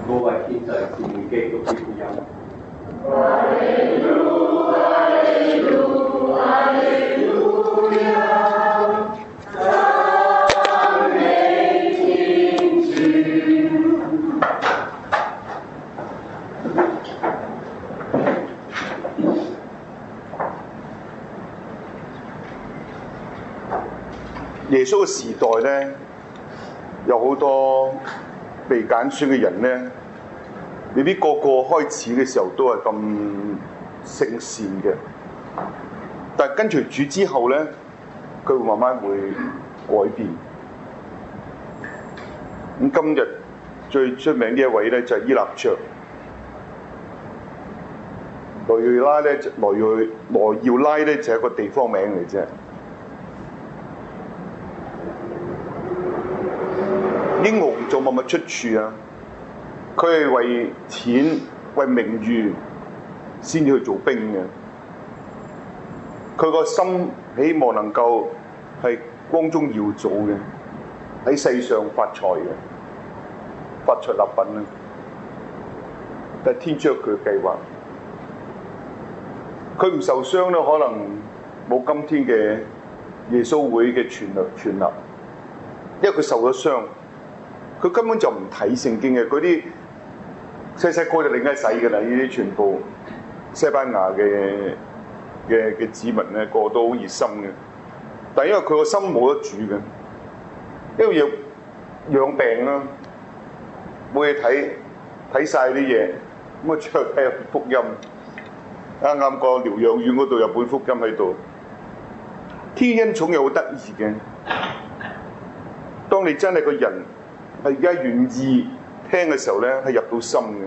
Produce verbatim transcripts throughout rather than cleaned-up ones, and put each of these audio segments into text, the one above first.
我為獻上自己嘅福音。 哈利路亞，哈利路亞，哈利路亞，讚美天主。 耶穌嘅時代咧，有好多被揀選嘅人咧，未必個個開始嘅時候都係咁聖善嘅，但係跟隨主之後咧，佢會慢慢會改變。咁今日最出名呢一位咧就係依納爵，羅耀拉咧，羅耀羅耀拉咧就係一個地方名嚟啫。英雄做乜乜出處啊？佢係為錢、為名譽先至去做兵嘅。佢個心希望能夠係光宗耀祖嘅，喺世上發財嘅，發財立品啊！但係天主有佢嘅計劃，佢唔受傷咧，可能冇今天嘅耶穌會嘅傳立傳立，因為佢受咗傷。佢根本就唔睇聖經嘅，嗰啲細細個就另一世嘅啦。呢啲全部西班牙嘅嘅嘅子民咧，個個都好熱心嘅。但係因為佢個心冇得主嘅，因為要養病啦，冇嘢睇，睇晒啲嘢，咁啊出去睇福音。啱啱個療養院嗰度有本福音喺度。天恩寵又好得意嘅，當你真係個人係而家願意聽嘅時候咧，係入到心嘅。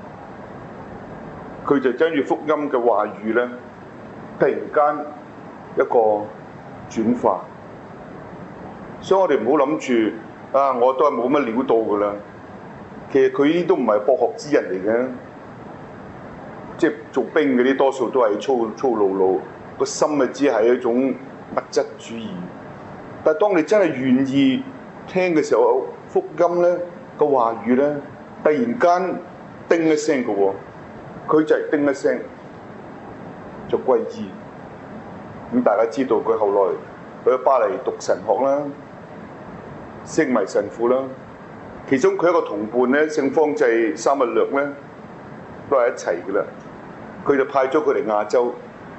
佢就將住福音嘅話語咧，突然間一個轉化。所以我哋唔好諗住啊，我都係冇乜料到㗎啦。其實佢呢都唔係博學之人嚟嘅，即係做兵嗰啲多數都係粗粗魯魯，個心啊只係一種物質主義。但係當你真係願意聽嘅時候，福音咧個話語咧，突然間叮一聲嘅喎，佢就係叮一聲就歸依。咁大家知道佢後來去咗巴黎讀神學啦，升為神父啦。其中佢一個同伴咧，聖方濟沙勿略咧，都係一齊嘅啦。佢就派咗佢嚟亞洲。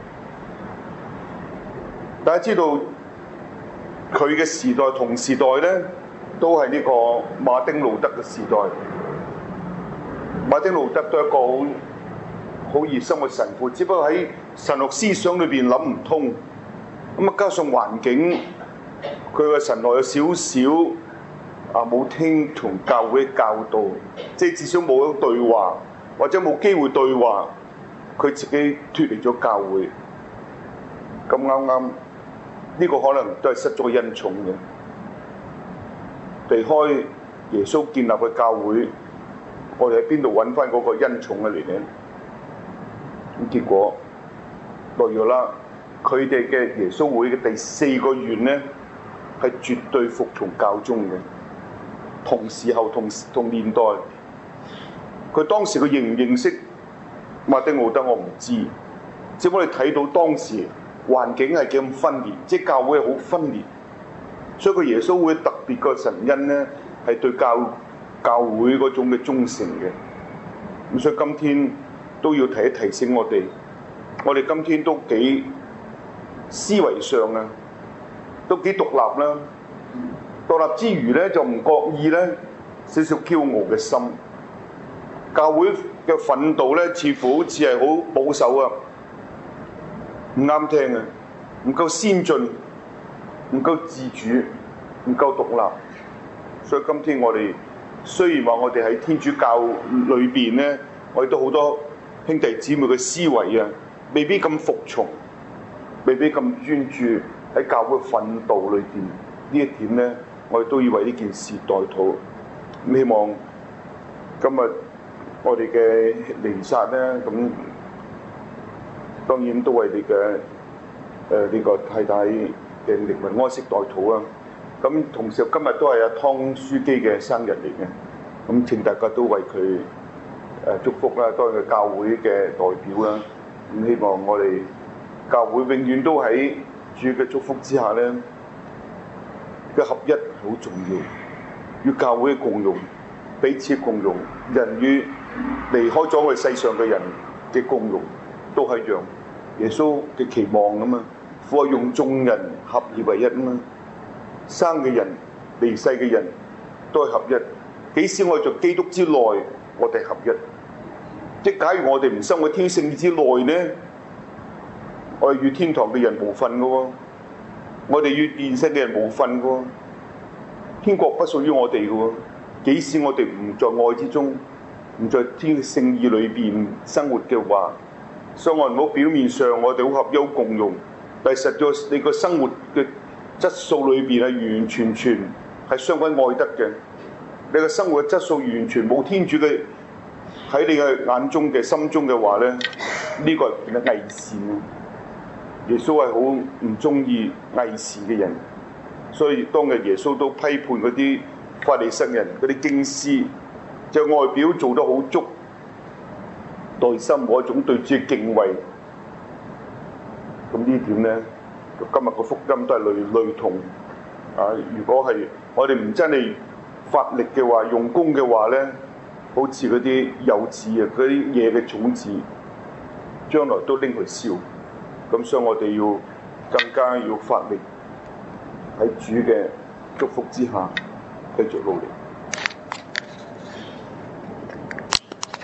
大家知道佢嘅時代同時代咧，都係呢個馬丁路德嘅時代。馬丁路德都係一個好好熱心嘅神父，只不過喺神學思想裏邊諗唔通。咁啊，加上環境，佢嘅神學有少少啊冇聽從教會嘅教導，即係至少冇咗對話，或者冇機會對話，佢自己脫離咗教會。咁啱啱呢個可能都係失咗恩寵嘅。離開耶穌建立嘅教會，我哋喺邊度揾翻嗰個恩寵嘅嚟呢？咁結果落咗啦，佢哋嘅耶穌會嘅第四個願呢，係絕對服從教宗嘅。同時候同同年代，佢當時佢認唔認識馬丁路德我唔知，只不過我哋睇到當時環境係幾咁分裂，即係教會係好分裂。所以個耶穌會特別個神恩咧，係對教教會嗰種嘅忠誠嘅。咁所以今天都要提一提醒我哋，我哋今天都幾思維上啊，都幾獨立啦。獨立之餘咧，就唔覺意咧少少驕傲嘅心。教會嘅憤怒咧，似乎好似係好保守啊，唔啱聽啊，唔夠先進。唔夠自主，唔夠獨立，所以今天我哋雖然話我哋喺天主教裏邊咧，我哋都好多兄弟姊妹嘅思維啊，未必咁服從，未必咁專注喺教會奮鬥裏邊。呢一點咧，我哋都要為呢件事代禱。咁希望今日我哋嘅彌撒咧，咁當然都為你嘅誒呢個太太嘅靈魂安息代禱啊！咁同時今日都係阿湯書記嘅生日嚟嘅， 咁請大家都為佢誒祝福啦，當然係教會嘅代表啦。咁希望我哋教會永遠都喺主嘅祝福之下咧，嘅合一好重要，與教會嘅共融，彼此共融，人與離開咗我哋世上嘅人嘅共融都係一樣。耶穌嘅期望啊嘛，父係用眾人合而為一啊嘛，生嘅人、離世嘅人都係合一。幾時我哋在基督之內，我哋合一。即假如我哋唔生喺天聖之內呢，我哋與天堂嘅人無分嘅喎，我哋與現世嘅人無分嘅喎，天國不屬於我哋嘅喎。幾時我哋唔在愛之中，唔在天嘅聖意裏邊生活嘅話，所以我唔好表面上我哋好合憂共融，但係實在你個生活嘅質素裏邊係完完全全係相關愛德嘅。你嘅生活嘅質素完全冇天主嘅喺你嘅眼中嘅心中嘅話咧，呢、這個係變得偽善。耶穌係好唔中意偽善嘅人，所以當日耶穌都批判嗰啲法利塞人、嗰啲經師，就外表做得好足，內心冇一種對主嘅敬畏。咁呢點咧，今日個福音都係類類同啊！如果係我哋唔真係發力嘅話，用功嘅話咧，好似嗰啲幼子啊，嗰啲嘢嘅種子，將來都拎去燒。咁所以我哋要更加要發力喺主嘅祝福之下，繼續努力。